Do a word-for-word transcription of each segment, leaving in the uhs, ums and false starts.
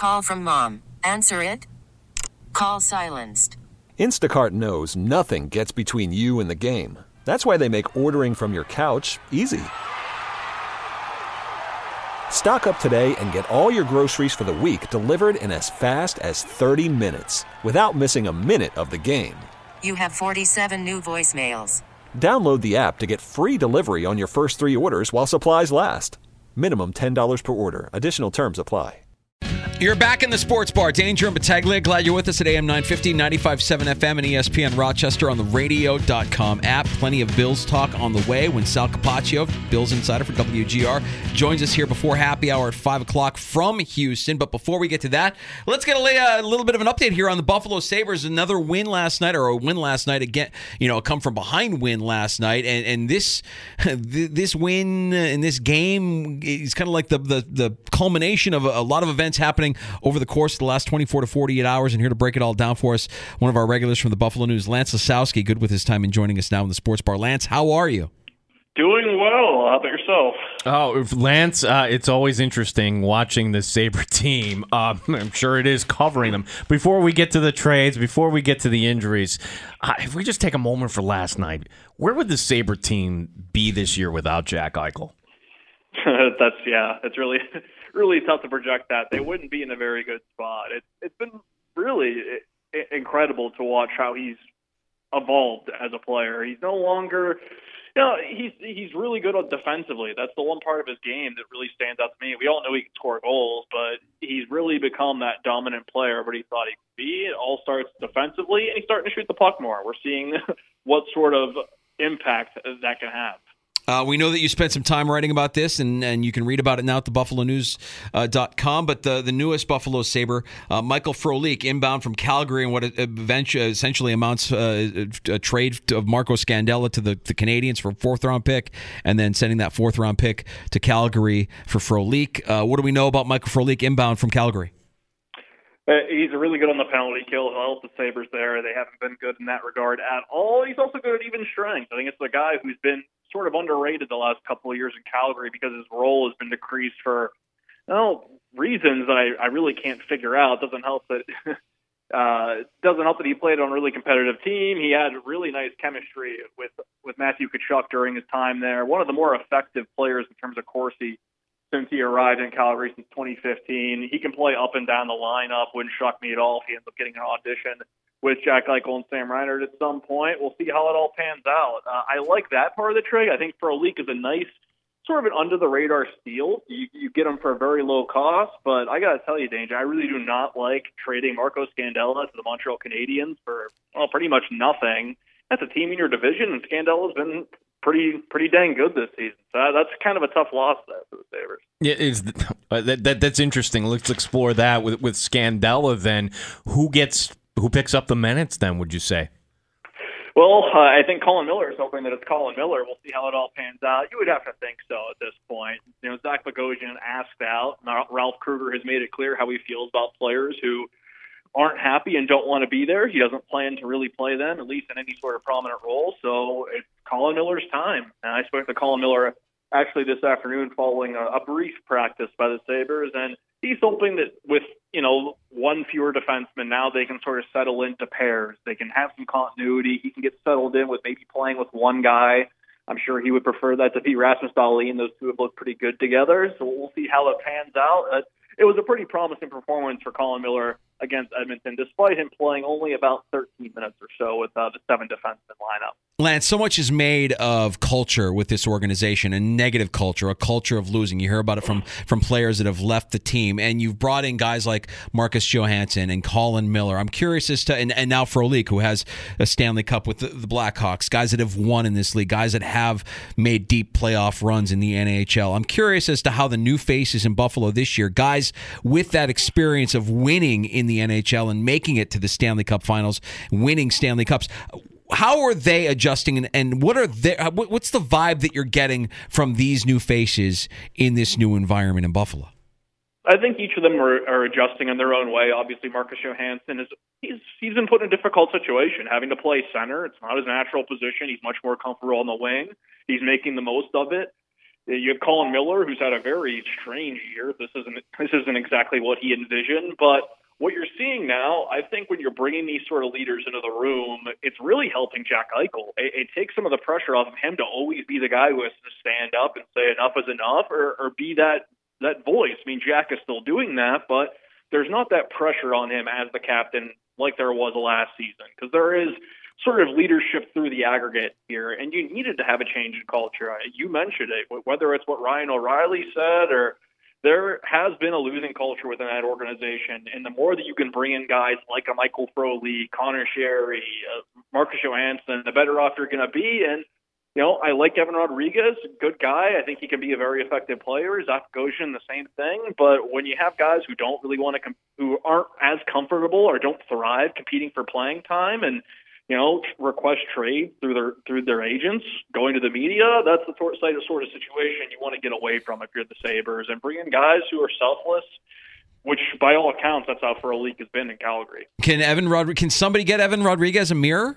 Call from mom. Answer it. Call silenced. Instacart knows nothing gets between you and the game. That's why they make ordering from your couch easy. Stock up today and get all your groceries for the week delivered in as fast as thirty minutes without missing a minute of the game. You have forty-seven new voicemails. Download the app to get free delivery on your first three orders while supplies last. Minimum ten dollars per order. Additional terms apply. You're back in the Sports Bar. Danger and Battaglia. Glad you're with us at A M nine fifty, ninety-five point seven F M and E S P N Rochester on the radio dot com app. Plenty of Bills talk on the way when Sal Capaccio, Bills insider for W G R, joins us here before happy hour at five o'clock from Houston. But before we get to that, let's get a, a little bit of an update here on the Buffalo Sabres. Another win last night, or a win last night again, you know, a come from behind win last night. And, and this this win in this game is kind of like the, the, the culmination of a, a lot of events happening over the course of the last twenty-four to forty-eight hours. And here to break it all down for us, one of our regulars from the Buffalo News, Lance Lasowski, good with his time and joining us now in the Sports Bar. Lance, how are you? Doing well. How about yourself? Oh, Lance, uh, it's always interesting watching the Sabre team. Uh, I'm sure it is covering them. Before we get to the trades, before we get to the injuries, uh, if we just take a moment for last night, where would the Sabre team be this year without Jack Eichel? That's, yeah, it's really... really tough to project that. They wouldn't be in a very good spot. It, it's been really incredible to watch how he's evolved as a player. He's no longer, you know, he's he's really good defensively. That's the one part of his game that really stands out to me. We all know he can score goals, but he's really become that dominant player everybody thought he could be. It all starts defensively, and he's starting to shoot the puck more. We're seeing what sort of impact that can have. Uh, we know that you spent some time writing about this, and, and you can read about it now at the buffalo news dot com. But the, the newest Buffalo Sabre, uh, Michael Frolik, inbound from Calgary, and what eventually, essentially amounts uh, a trade of Marco Scandella to the, the Canadians for a fourth-round pick, and then sending that fourth-round pick to Calgary for Frolik. Uh, what do we know about Michael Frolik inbound from Calgary? Uh, he's really good on the penalty kill. He'll help the Sabres there. They haven't been good in that regard at all. He's also good at even strength. I think it's the guy who's been sort of underrated the last couple of years in Calgary because his role has been decreased for, well, reasons that I, I really can't figure out. It doesn't help that uh, doesn't help that he played on a really competitive team. He had really nice chemistry with with Matthew Tkachuk during his time there. One of the more effective players in terms of Corsi since he arrived in Calgary since twenty fifteen. He can play up and down the lineup. Wouldn't shock me at all if he ends up getting an audition with Jack Eichel and Sam Reinhart at some point. We'll see how it all pans out. Uh, I like that part of the trade. I think Frolik is a nice, sort of an under-the-radar steal. You, you get him for a very low cost, but I got to tell you, Danger, I really do not like trading Marco Scandella to the Montreal Canadiens for, well, pretty much nothing. That's a team in your division, and Scandella's been pretty pretty dang good this season. So that's kind of a tough loss there for the Sabres. Yeah, is uh, that, that that's interesting. Let's explore that with with Scandella. Then, who gets who picks up the minutes? Then, would you say? Well, uh, I think Colin Miller is hoping that it's Colin Miller. We'll see how it all pans out. You would have to think so at this point. You know, Zach Bogosian asked out. Ralph Kruger has made it clear how he feels about players who aren't happy and don't want to be there. He doesn't plan to really play them, at least in any sort of prominent role. So it's Colin Miller's time. And I spoke to Colin Miller actually this afternoon following a, a brief practice by the Sabres, and he's hoping that with, you know, one fewer defenseman, now they can sort of settle into pairs. They can have some continuity. He can get settled in with maybe playing with one guy. I'm sure he would prefer that to be Rasmus Dahlin. Those two have looked pretty good together, so we'll see how it pans out. Uh, it was a pretty promising performance for Colin Miller against Edmonton, despite him playing only about thirteen minutes or so with uh, the seven defenseman lineup. Lance, so much is made of culture with this organization, a negative culture, a culture of losing. You hear about it from, from players that have left the team, and you've brought in guys like Marcus Johansson and Colin Miller. I'm curious as to, and, and now Frolik, who has a Stanley Cup with the, the Blackhawks, guys that have won in this league, guys that have made deep playoff runs in the N H L. I'm curious as to how the new faces in Buffalo this year, guys with that experience of winning in the N H L and making it to the Stanley Cup finals, winning Stanley Cups, how are they adjusting, and, and what are their, what's the vibe that you're getting from these new faces in this new environment in Buffalo? I think each of them are, are adjusting in their own way. Obviously, Marcus Johansson is he's he's been put in a difficult situation, having to play center. It's not his natural position. He's much more comfortable on the wing. He's making the most of it. You have Colin Miller, who's had a very strange year. This isn't this isn't exactly what he envisioned, but what you're seeing now, I think when you're bringing these sort of leaders into the room, it's really helping Jack Eichel. It, it takes some of the pressure off of him to always be the guy who has to stand up and say enough is enough, or, or be that that voice. I mean, Jack is still doing that, but there's not that pressure on him as the captain like there was last season, because there is sort of leadership through the aggregate here, and you needed to have a change in culture. You mentioned it, whether it's what Ryan O'Reilly said, or there has been a losing culture within that organization, and the more that you can bring in guys like a Michael Frolik, Connor Sherry, uh, Marcus Johansson, the better off you're going to be. And, you know, I like Evan Rodriguez, good guy. I think he can be a very effective player. Zach Goshen, the same thing. But when you have guys who don't really want to, com- who aren't as comfortable or don't thrive competing for playing time, and you know, request trade through their through their agents, going to the media, that's the sort of, sort of situation you want to get away from if you're the Sabres, and bring in guys who are selfless, which by all accounts, that's how Frolik has been in Calgary. Can Evan Rod- Can somebody get Evan Rodriguez a mirror?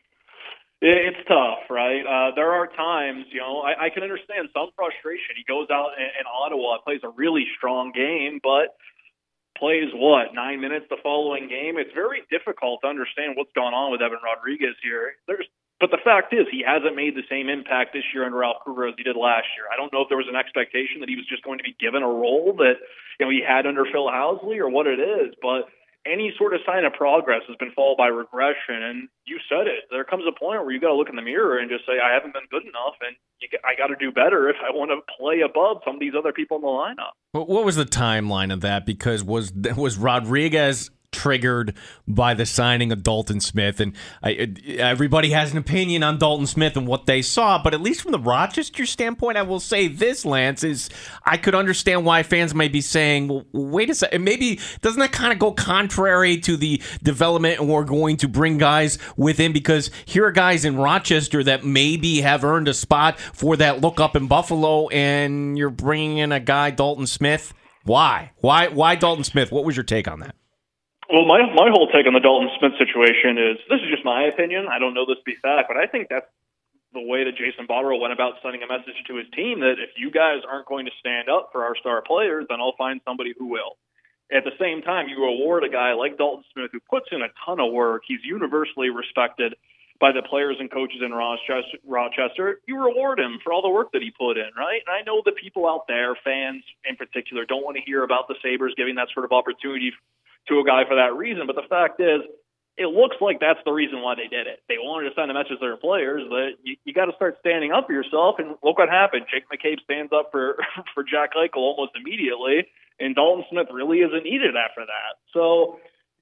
It's tough, right? Uh, there are times, you know, I, I can understand some frustration. He goes out in, in Ottawa, plays a really strong game, but plays, what, nine minutes the following game? It's very difficult to understand what's gone on with Evan Rodriguez here. There's, but the fact is, he hasn't made the same impact this year under Ralph Kruger as he did last year. I don't know if there was an expectation that he was just going to be given a role that, you know, he had under Phil Housley or what it is, but any sort of sign of progress has been followed by regression. And you said it. There comes a point where you got to look in the mirror and just say, I haven't been good enough, and you, I got to do better if I want to play above some of these other people in the lineup. What was the timeline of that? Because was was Rodriguez triggered by the signing of Dalton Smith? And I, everybody has an opinion on Dalton Smith and what they saw, but at least from the Rochester standpoint, I will say this, Lance, is I could understand why fans might be saying, well, wait a second, maybe doesn't that kind of go contrary to the development, and we're going to bring guys within, because here are guys in Rochester that maybe have earned a spot for that look up in Buffalo, and you're bringing in a guy, Dalton Smith. Why? Why? Why Dalton Smith? What was your take on that? Well, my my whole take on the Dalton Smith situation is, this is just my opinion. I don't know this to be fact, but I think that's the way that Jason Botterill went about sending a message to his team, that if you guys aren't going to stand up for our star players, then I'll find somebody who will. At the same time, you reward a guy like Dalton Smith who puts in a ton of work. He's universally respected by the players and coaches in Rochester. Rochester. You reward him for all the work that he put in, right? And I know that people out there, fans in particular, don't want to hear about the Sabres giving that sort of opportunity to a guy for that reason. But the fact is, it looks like that's the reason why they did it. They wanted to send a message to their players that you, you got to start standing up for yourself. And look what happened. Jake McCabe stands up for, for Jack Eichel almost immediately, and Dalton Smith really isn't needed after that. So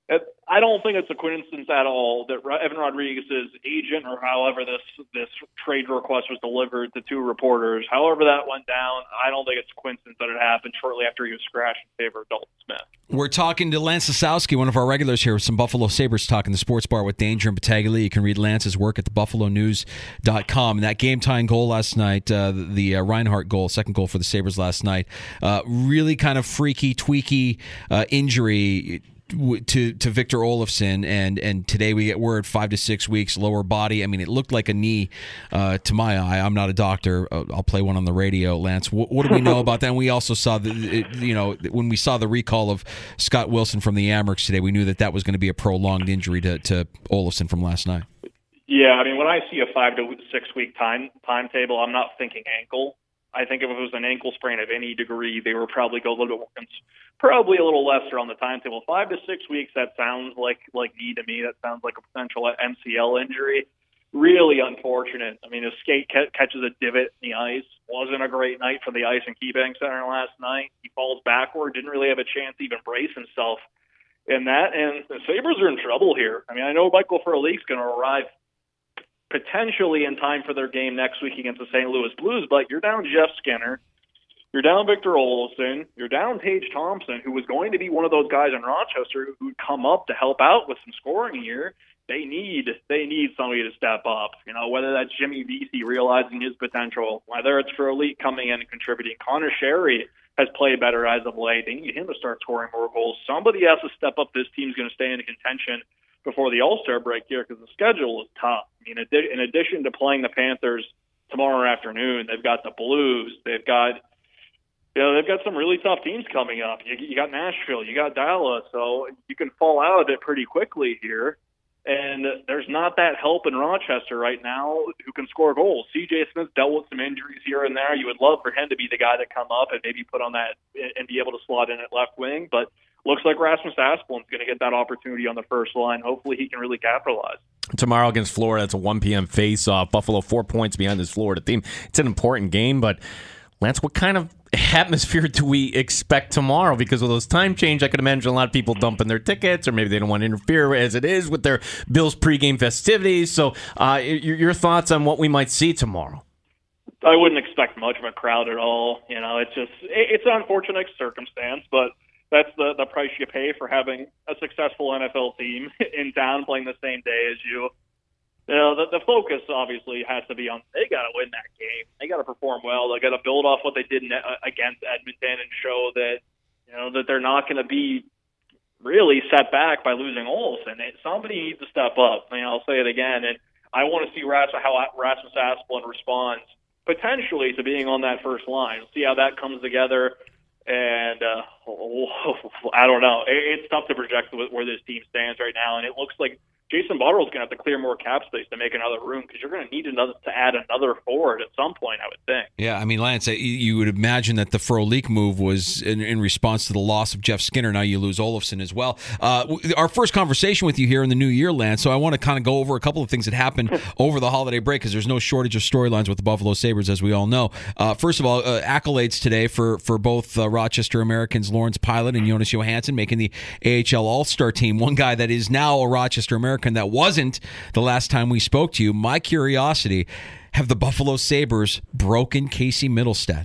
I don't think it's a coincidence at all that Evan Rodriguez's agent, or however this this trade request was delivered to two reporters, however that went down, I don't think it's a coincidence that it happened shortly after he was scratched in favor of Dalton Smith. We're talking to Lance Sasowski, one of our regulars here with some Buffalo Sabres talk in the Sports Bar with Danger and Battaglia. You can read Lance's work at the buffalo news dot com. And that game-tying goal last night, uh, the uh, Reinhart goal, second goal for the Sabres last night, uh, really kind of freaky, tweaky uh, injury to to Victor Olofsson, and and today we get word five to six weeks, lower body. I mean, it looked like a knee uh, to my eye. I'm not a doctor. I'll play one on the radio. Lance, what, what do we know about that? And we also saw the it, you know when we saw the recall of Scott Wilson from the Amerks today, we knew that that was going to be a prolonged injury to to Olofsson from last night. Yeah, I mean, when I see a five to six week time timetable, I'm not thinking ankle. I think if it was an ankle sprain of any degree, they would probably go a little bit more, probably a little lesser on the timetable. Five to six weeks, that sounds like like knee to me. That sounds like a potential M C L injury. Really unfortunate. I mean, his skate ca- catches a divot in the ice. Wasn't a great night for the Ice and KeyBank Center last night. He falls backward. Didn't really have a chance to even brace himself in that. And the Sabres are in trouble here. I mean, I know Michael Frolik's going to arrive potentially in time for their game next week against the Saint Louis Blues, but you're down Jeff Skinner, you're down Victor Olofsson, you're down Tage Thompson, who was going to be one of those guys in Rochester who'd come up to help out with some scoring here. They need they need somebody to step up, you know, whether that's Jimmy Vesey realizing his potential, whether it's Frolik coming in and contributing. Connor Sherry has played better as of late. They need him to start scoring more goals. Somebody has to step up. This team's going to stay in contention before the All-Star break here, because the schedule is tough. I mean, in addition to playing the Panthers tomorrow afternoon. They've got the Blues. They've got, you know, they've got some really tough teams coming up. You, you got Nashville. You got Dallas. So you can fall out of it pretty quickly here. And there's not that help in Rochester right now who can score goals. C J Smith dealt with some injuries here and there. You would love for him to be the guy to come up and maybe put on that and be able to slot in at left wing. But looks like Rasmus Asplund's going to get that opportunity on the first line. Hopefully he can really capitalize. Tomorrow against Florida, it's a one p.m. face-off. Buffalo four points behind this Florida team. It's an important game, but Lance, what kind of atmosphere do we expect tomorrow? Because of those time change, I could imagine a lot of people dumping their tickets, or maybe they don't want to interfere as it is with their Bills pregame festivities. So uh, your, your thoughts on what we might see tomorrow? I wouldn't expect much of a crowd at all. You know, it's just it's an unfortunate circumstance, but that's the, the price you pay for having a successful N F L team in town playing the same day as you. You know, the, the focus obviously has to be on they got to win that game. They got to perform well. They got to build off what they did in, uh, against Edmonton and show that you know that they're not going to be really set back by losing Olsen. And somebody needs to step up. I mean, I'll say it again, and I want to see Ras- how Rasmus Asplund responds potentially to being on that first line. We'll see how that comes together. And uh, I don't know. It's tough to project where this team stands right now, and it looks like Jason Botterill is going to have to clear more cap space to make another room because you're going to need another to add another forward at some point, I would think. Yeah, I mean, Lance, you would imagine that the Frolik move was in, in response to the loss of Jeff Skinner. Now you lose Olofsson as well. Uh, our first conversation with you here in the new year, Lance, so I want to kind of go over a couple of things that happened over the holiday break because there's no shortage of storylines with the Buffalo Sabres, as we all know. Uh, first of all, uh, accolades today for, for both uh, Rochester Americans Lawrence Pilot and Jonas Johansson making the A H L All-Star team. One guy that is now a Rochester American that wasn't the last time we spoke to you. My curiosity, have the Buffalo Sabres broken Casey Middlestad?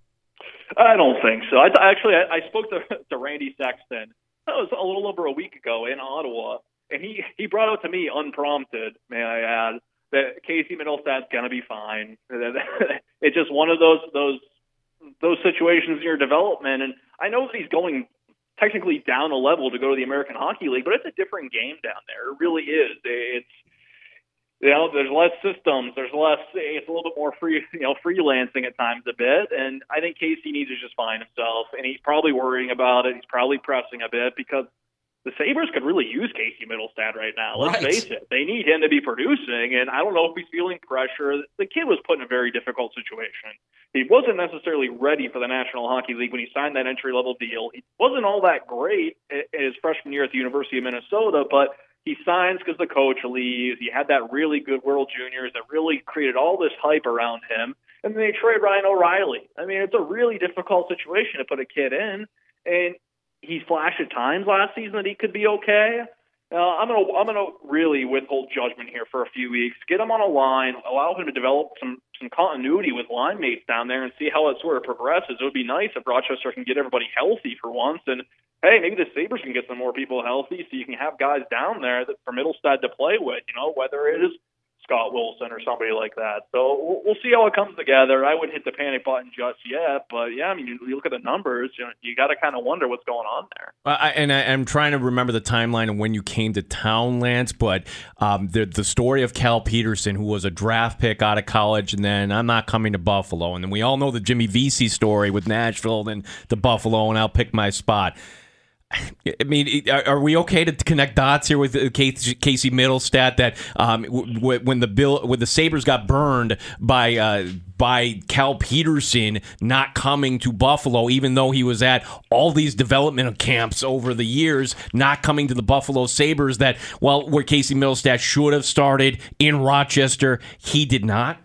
I don't think so. I, actually, I, I spoke to, to Randy Sexton. That was a little over a week ago in Ottawa, and he, he brought out to me unprompted, may I add, that Casey Middlestad's going to be fine. It's just one of those those those situations in your development, and I know that he's going technically down a level to go to the American Hockey League, but it's a different game down there. It really is. It's, you know, there's less systems. There's less, it's a little bit more free, you know, freelancing at times a bit. And I think Casey needs to just find himself, and he's probably worrying about it. He's probably pressing a bit because the Sabres could really use Casey Middlestad right now. Let's right. face it. They need him to be producing, and I don't know if he's feeling pressure. The kid was put in a very difficult situation. He wasn't necessarily ready for the National Hockey League when he signed that entry-level deal. He wasn't all that great in his freshman year at the University of Minnesota, but he signs because the coach leaves. He had that really good World Juniors that really created all this hype around him, and then they trade Ryan O'Reilly. I mean, it's a really difficult situation to put a kid in, and he flashed at times last season that he could be okay. Uh, I'm gonna I'm gonna really withhold judgment here for a few weeks. Get him on a line, allow him to develop some some continuity with line mates down there, and see how it sort of progresses. It would be nice if Rochester can get everybody healthy for once, and hey, maybe the Sabres can get some more people healthy, so you can have guys down there that for Middlestad to play with. You know, whether it is Scott Wilson or somebody like that. So we'll, we'll see how it comes together. I wouldn't hit the panic button just yet, but yeah, I mean, you, you look at the numbers, you know, you got to kind of wonder what's going on there. Uh, I, and I, I'm trying to remember the timeline of when you came to town, Lance, but um, the the story of Cal Peterson, who was a draft pick out of college, and then I'm not coming to Buffalo, and then we all know the Jimmy Vesey story with Nashville and the Buffalo, and I'll pick my spot. I mean, are we okay to connect dots here with Casey Middlestad that um, when the bill when the Sabres got burned by uh, by Cal Peterson not coming to Buffalo, even though he was at all these development camps over the years, not coming to the Buffalo Sabres, that well, where Casey Middlestad should have started in Rochester, he did not?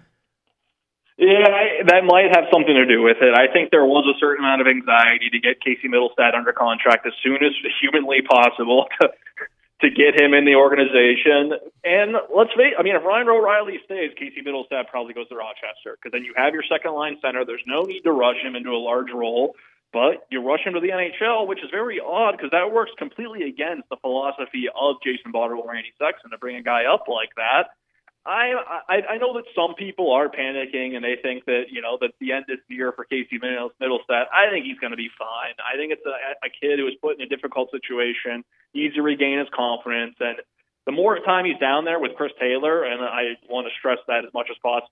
Yeah, I, that might have something to do with it. I think there was a certain amount of anxiety to get Casey Middlestad under contract as soon as humanly possible to, to get him in the organization. And let's face I mean, if Ryan O'Reilly stays, Casey Middlestad probably goes to Rochester because then you have your second-line center. There's no need to rush him into a large role, but you rush him to the N H L, which is very odd because that works completely against the philosophy of Jason Botterill and Randy Sexton to bring a guy up like that. I, I I know that some people are panicking and they think that, you know, that the end is near for Casey Middlestad. I think he's going to be fine. I think it's a, a kid who was put in a difficult situation, needs to regain his confidence. And the more time he's down there with Chris Taylor, and I want to stress that as much as possible,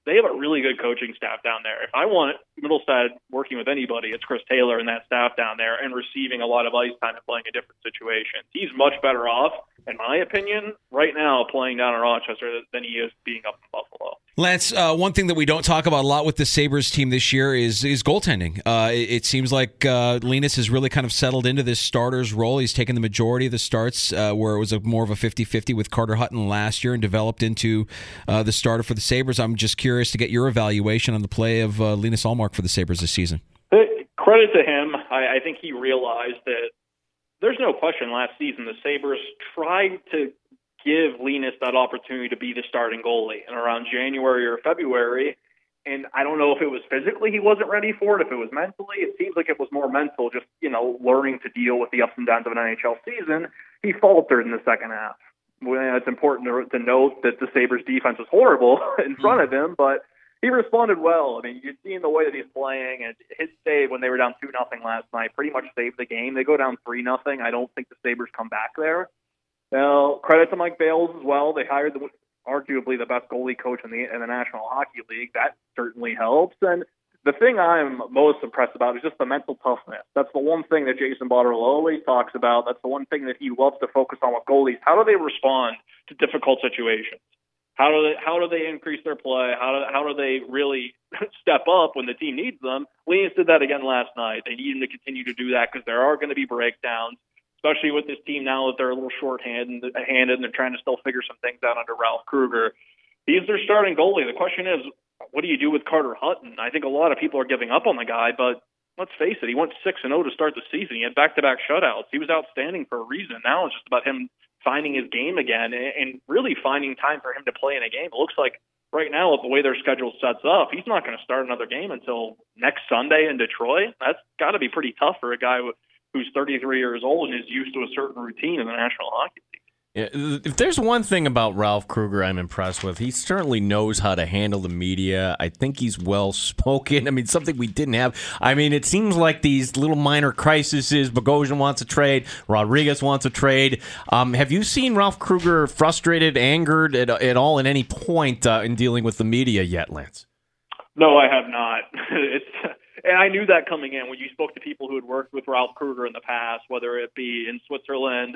they have a really good coaching staff down there. If I want Middlestead working with anybody, it's Chris Taylor and that staff down there and receiving a lot of ice time and playing in different situations. He's much better off, in my opinion, right now playing down in Rochester than he is being up in Buffalo. Lance, uh, one thing that we don't talk about a lot with the Sabres team this year is is goaltending. Uh, it, it seems like uh, Linus has really kind of settled into this starter's role. He's taken the majority of the starts uh, where it was a, more of a fifty-fifty with Carter Hutton last year and developed into uh, the starter for the Sabres. I'm just curious to get your evaluation on the play of uh, Linus Ullmark for the Sabres this season. Credit to him. I, I think he realized that there's no question last season the Sabres tried to give Linus that opportunity to be the starting goalie. And around January or February, and I don't know if it was physically he wasn't ready for it, if it was mentally, it seems like it was more mental, just, you know, learning to deal with the ups and downs of an N H L season. He faltered in the second half. Well, it's important to, to note that the Sabres defense was horrible in front of him, but he responded well. I mean, you're seeing the way that he's playing, and his save when they were down two nothing last night pretty much saved the game. They go down three nothing. I don't think the Sabres come back there. Now, credit to Mike Bales as well. They hired the, arguably the best goalie coach in the in the National Hockey League. That certainly helps. And the thing I'm most impressed about is just the mental toughness. That's the one thing that Jason Botterill always talks about. That's the one thing that he loves to focus on with goalies. How do they respond to difficult situations? How do they how do they increase their play? How do how do they really step up when the team needs them? Linus did that again last night. They need him to continue to do that because there are going to be breakdowns, especially with this team now that they're a little short-handed handed and they're trying to still figure some things out under Ralph Kruger. He's their starting goalie. The question is, what do you do with Carter Hutton? I think a lot of people are giving up on the guy, but let's face it, he went six and oh to start the season. He had back-to-back shutouts. He was outstanding for a reason. Now it's just about him finding his game again and really finding time for him to play in a game. It looks like right now, with the way their schedule sets up, he's not going to start another game until next Sunday in Detroit. That's got to be pretty tough for a guy who's thirty-three years old and is used to a certain routine in the National Hockey League. Yeah, if there's one thing about Ralph Kruger I'm impressed with, he certainly knows how to handle the media. I think he's well-spoken. I mean, something we didn't have. I mean, it seems like these little minor crises, Bogosian wants a trade, Rodriguez wants a trade. Um, have you seen Ralph Kruger frustrated, angered at, at all at any point uh, in dealing with the media yet, Lance? No, I have not. It's And I knew that coming in when you spoke to people who had worked with Ralph Kruger in the past, whether it be in Switzerland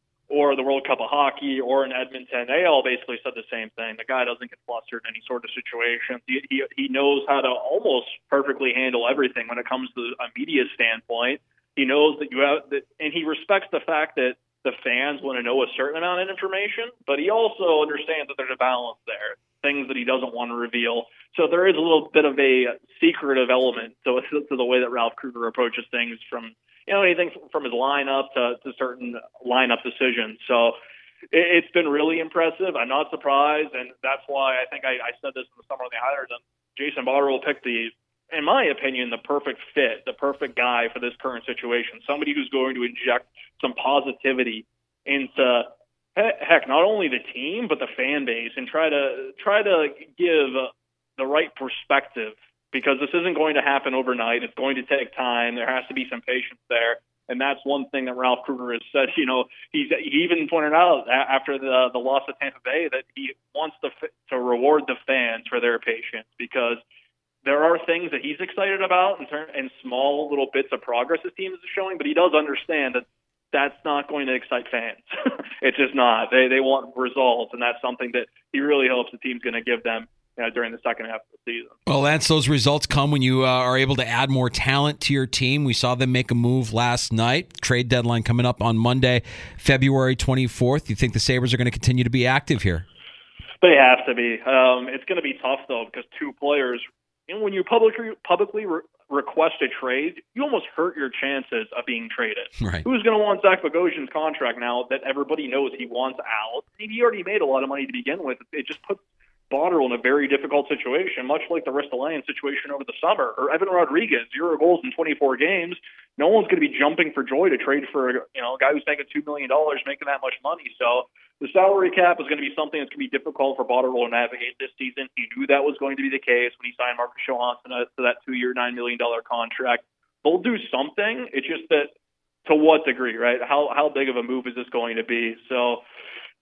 or the World Cup of Hockey or in Edmonton. They all basically said the same thing. The guy doesn't get flustered in any sort of situation. He, he, he knows how to almost perfectly handle everything when it comes to a media standpoint. He knows that you have that, and he respects the fact that the fans want to know a certain amount of information, but he also understands that there's a balance there, things that he doesn't want to reveal. So there is a little bit of a secretive element to, to the way that Ralph Kruger approaches things, from you know anything from his lineup to, to certain lineup decisions. So it, it's been really impressive. I'm not surprised, and that's why I think I, I said this in the summer when they hired him. Jason Botterill picked the, in my opinion, the perfect fit, the perfect guy for this current situation. Somebody who's going to inject some positivity into, heck, not only the team but the fan base, and try to try to give the right perspective, because this isn't going to happen overnight. It's going to take time. There has to be some patience there. And that's one thing that Ralph Kruger has said. You know, he's, he even pointed out after the the loss of Tampa Bay that he wants to to reward the fans for their patience, because there are things that he's excited about and, and small little bits of progress his team is showing, but he does understand that that's not going to excite fans. It's just not. They they want results, and that's something that he really hopes the team's going to give them Uh, during the second half of the season. Well, Lance, those results come when you uh, are able to add more talent to your team. We saw them make a move last night. Trade deadline coming up on Monday, February twenty-fourth. You think the Sabres are going to continue to be active here? They have to be. Um, it's going to be tough, though, because two players, and when you publicly, publicly re- request a trade, you almost hurt your chances of being traded. Right. Who's going to want Zach Bogosian's contract now that everybody knows he wants out? He already made a lot of money to begin with. It just puts Botterill in a very difficult situation, much like the Ristolainen situation over the summer, or Evan Rodriguez, zero goals in twenty-four games. No one's going to be jumping for joy to trade for a, you know, a guy who's making two million dollars, making that much money. So the salary cap is going to be something that's going to be difficult for Botterill to navigate this season. He knew that was going to be the case when he signed Marcus Johansson to that two-year, nine million dollars contract. They'll do something. It's just that to what degree, right? How how big of a move is this going to be? So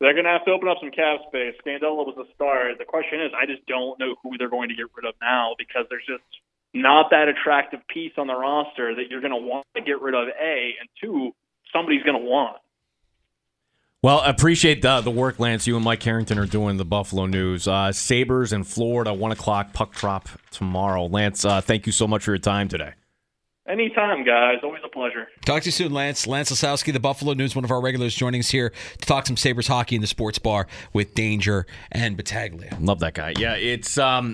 They're going to have to open up some cap space. Scandella was a star. The question is, I just don't know who they're going to get rid of now because there's just not that attractive piece on the roster that you're going to want to get rid of, A, and two, somebody's going to want. Well, appreciate the, the work, Lance. You and Mike Harrington are doing the Buffalo News. Uh, Sabres in Florida, one o'clock, puck drop tomorrow. Lance, uh, thank you so much for your time today. Anytime, guys. Always a pleasure. Talk to you soon, Lance. Lance Lasowski, the Buffalo News, one of our regulars, joining us here to talk some Sabres hockey in the sports bar with Danger and Battaglia. Love that guy. Yeah, it's um,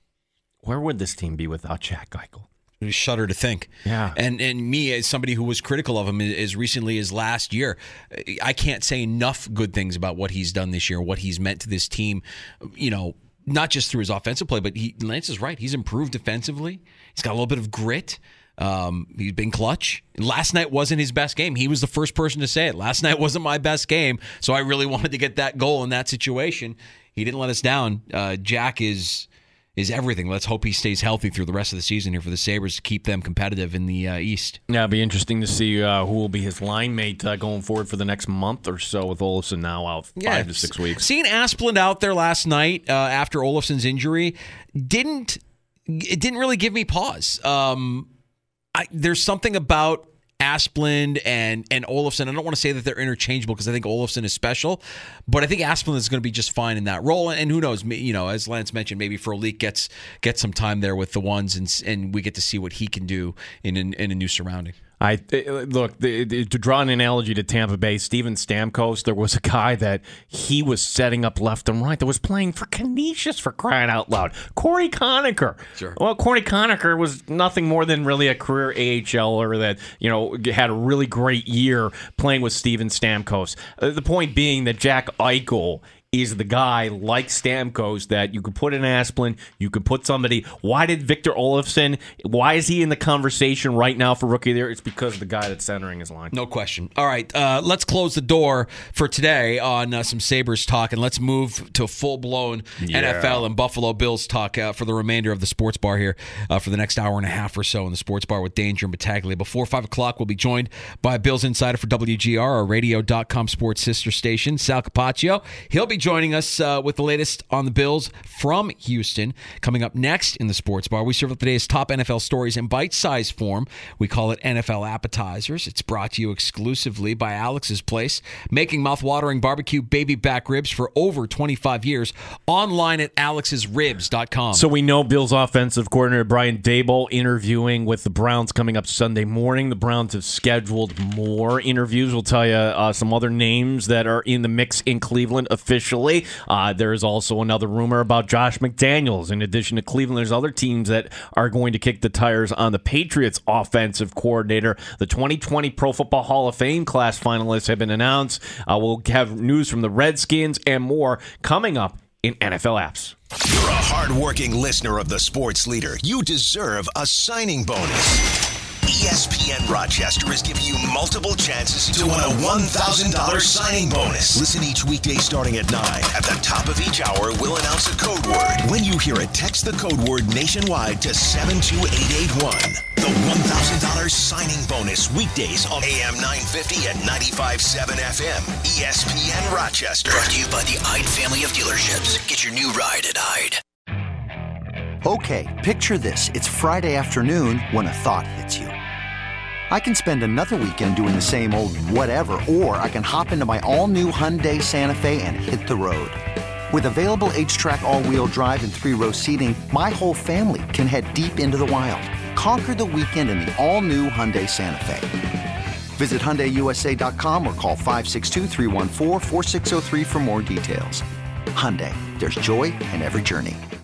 where would this team be without Jack Eichel? You shudder to think. Yeah. And and me, as somebody who was critical of him as recently as last year, I can't say enough good things about what he's done this year, what he's meant to this team, you know, not just through his offensive play, but he, Lance is right. He's improved defensively. He's got a little bit of grit. Um, he's been clutch. Last night wasn't his best game. He was the first person to say it. Last night wasn't my best game, so I really wanted to get that goal in that situation. He didn't let us down. Uh, Jack is is everything. Let's hope he stays healthy through the rest of the season here for the Sabres to keep them competitive in the uh, East. Yeah, it'll be interesting to see uh, who will be his line mate uh, going forward for the next month or so with Olofsson now out five yeah, to six weeks. Seeing Asplund out there last night uh, after Olofsson's injury didn't it didn't really give me pause. Um, I, there's something about Asplund and and Olofsson. I don't want to say that they're interchangeable because I think Olofsson is special, but I think Asplund is going to be just fine in that role. And who knows? You know, as Lance mentioned, maybe Frolik gets gets some time there with the ones, and and we get to see what he can do in in, in a new surrounding. I look the, the, to draw an analogy to Tampa Bay. Steven Stamkos, there was a guy that he was setting up left and right that was playing for Canisius, for crying out loud. Corey Conacher. Sure. Well, Corey Conacher was nothing more than really a career A H L er that you know had a really great year playing with Steven Stamkos. Uh, the point being that Jack Eichel is the guy like Stamkos that you could put in Asplund, you could put somebody. Why did Victor Olofsson, why is he in the conversation right now for Rookie of the Year? It's because of the guy that's centering his line. No question. All right, uh, let's close the door for today on uh, some Sabres talk, and let's move to full-blown yeah. N F L and Buffalo Bills talk uh, for the remainder of the sports bar here uh, for the next hour and a half or so in the sports bar with Danger and Battaglia. Before five o'clock, we'll be joined by Bills insider for W G R, our radio dot com sports sister station, Sal Capaccio. He'll be joining us uh, with the latest on the Bills from Houston. Coming up next in the sports bar, we serve up today's top N F L stories in bite-sized form. We call it N F L Appetizers. It's brought to you exclusively by Alex's Place, making mouth-watering barbecue baby back ribs for over twenty-five years. Online at alex's ribs dot com. So we know Bills offensive coordinator Brian Daboll interviewing with the Browns coming up Sunday morning. The Browns have scheduled more interviews. We'll tell you uh, some other names that are in the mix in Cleveland officially. Uh, there is also another rumor about Josh McDaniels. In addition to Cleveland, there's other teams that are going to kick the tires on the Patriots offensive coordinator. The twenty twenty Pro Football Hall of Fame class finalists have been announced. Uh, we'll have news from the Redskins and more coming up in N F L Apps. You're a hardworking listener of the sports leader. You deserve a signing bonus. E S P N Rochester is giving you multiple chances to win a one thousand dollars signing bonus. Listen each weekday starting at nine. At the top of each hour, we'll announce a code word. When you hear it, text the code word nationwide to seven two eight eight one. The one thousand dollars signing bonus weekdays on A M nine fifty and ninety-five point seven F M. E S P N Rochester. Brought to you by the Ide family of dealerships. Get your new ride at Ide. Okay, picture this. It's Friday afternoon when a thought hits you. I can spend another weekend doing the same old whatever, or I can hop into my all-new Hyundai Santa Fe and hit the road. With available H-Track all-wheel drive and three-row seating, my whole family can head deep into the wild. Conquer the weekend in the all-new Hyundai Santa Fe. Visit Hyundai U S A dot com or call five six two, three one four, four six zero three for more details. Hyundai, there's joy in every journey.